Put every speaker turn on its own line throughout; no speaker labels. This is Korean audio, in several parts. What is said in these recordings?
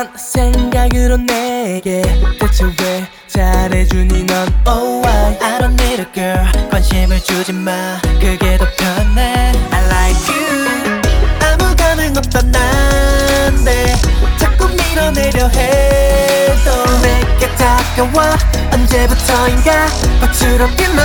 이런 생각으로 내게 대체 왜 잘해주니 넌 Oh why
I don't need a girl 관심을 주지 마 그게 더 편해 I like you 아무 감흥 없던 난데 자꾸 밀어내려 해도 내게 다가와 언제부터인가 거칠었게 너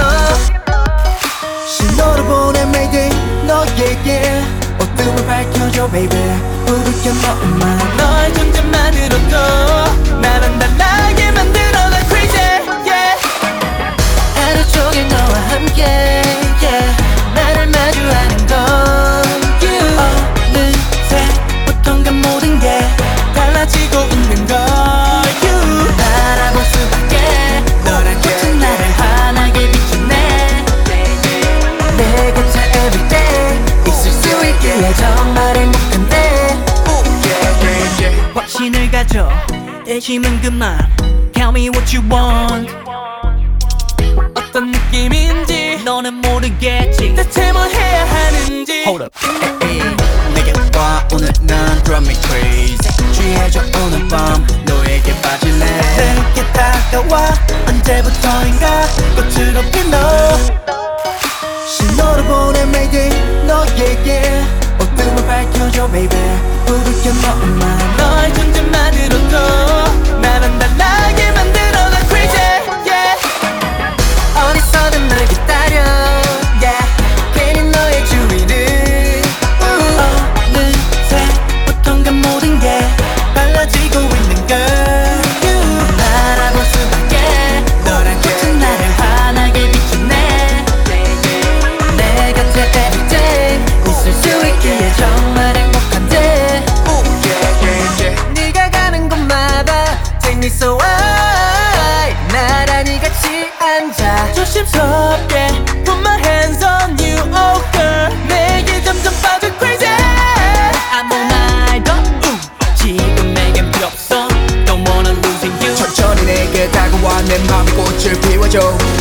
신호를 보내 Mayday 너에게 어둠을 밝혀줘 baby 부를게 너만
너의 존재만으로도 나는 달라게 만들어 난 crazy yeah.
하루 종일 너와 함께 yeah. 나를 마주하는 건 you 어느새부턴가 모든 게
달라지고 있는 걸 you
알아볼 수밖에 너란 꽃은 나를 환하게 비추네 내 곁에 everyday 있을 수 있기에 정말 행복한데 확신을 가져 의심은 그만 Tell me what you want
어떤 느낌인지
너는 모르겠지
대체 뭘 해야 하는지
Hold up 내게 와 오늘 난 drive me crazy 취해져 오늘 밤 너에게 빠질래 내게 다가와 언제부터인가 꽃으로 핀 너 신호를 보내 Mayday 너에게 어둠을 밝혀줘 baby 부를게 너만
너의 존재만으로도 나는 달라게 만들어 난 crazy yeah.
어디서든 널 기다려 yeah. 괜히 너의 주위를 어느새부턴가 모든 게 달라지고 있는 걸 알아볼 수밖에 너란 꽃은 나를 환하게 비추네 내 곁에 everyday 있을 수 있기에 정말 행복한데 네가 가는 곳마다 Take me so high 나란히 같이 앉아
조심스럽게 Put my hands on you oh girl 내게 점점 빠져 crazy
아무 말도 지금 내겐 필요 없어 Don't wanna losing you
천천히 내게 다가와 내 맘의 꽃을 피워줘